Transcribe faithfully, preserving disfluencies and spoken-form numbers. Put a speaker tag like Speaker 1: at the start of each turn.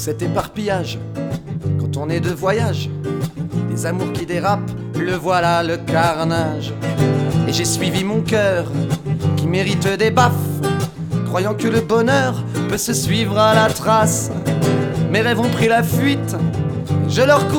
Speaker 1: cet éparpillage, quand on est de voyage, des amours qui dérapent, le voilà le carnage. Et j'ai suivi mon cœur, qui mérite des baffes, croyant que le bonheur peut se suivre à la trace. Mes rêves ont pris la fuite, je leur cours